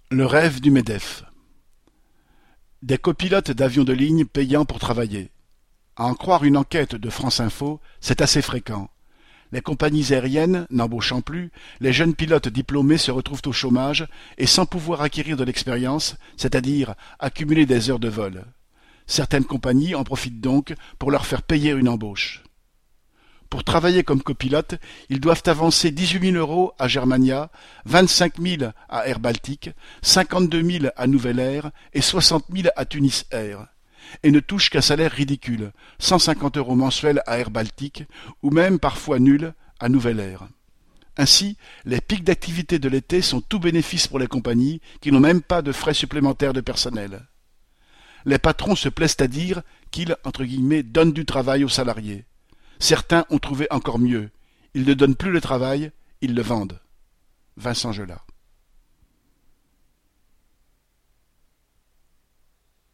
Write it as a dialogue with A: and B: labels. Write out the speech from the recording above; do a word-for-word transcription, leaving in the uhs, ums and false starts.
A: Le rêve du MEDEF. Des copilotes d'avions de ligne payant pour travailler. À en croire une enquête de France Info, c'est assez fréquent. Les compagnies aériennes n'embauchant plus, les jeunes pilotes diplômés se retrouvent au chômage et sans pouvoir acquérir de l'expérience, c'est-à-dire accumuler des heures de vol. Certaines compagnies en profitent donc pour leur faire payer une embauche. Pour travailler comme copilote, ils doivent avancer dix-huit mille euros à Germania, vingt-cinq mille à Air Baltic, cinquante-deux mille à Nouvelle Air et soixante mille à Tunis Air, et ne touchent qu'un salaire ridicule, cent cinquante euros mensuels à Air Baltic, ou même parfois nul à Nouvelle Air. Ainsi, les pics d'activité de l'été sont tout bénéfice pour les compagnies qui n'ont même pas de frais supplémentaires de personnel. Les patrons se plaisent à dire qu'ils, entre guillemets, donnent du travail aux salariés. Certains ont trouvé encore mieux. Ils ne donnent plus le travail, ils le vendent. Vincent Gelat.